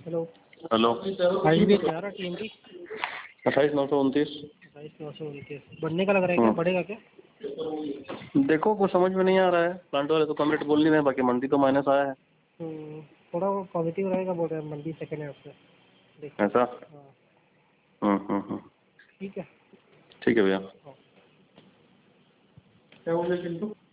Hello. Hello. File भी तैयार है TMT 28,929। 28,929 बनने का लग रहा है, क्या बढ़ेगा क्या? देखो कुछ समझ में नहीं आ रहा है, प्लांट वाले तो कम रेट बोल नहीं रहे, बाकी मंडी तो माइनस आया है। थोड़ा वो पॉजिटिव रहेगा बोल रहे हैं, मंडी सेकेंड है उससे देखिए। ऐसा। हाँ ठीक है। ठीक है भैया। हाँ। क्या बोले चिंटू?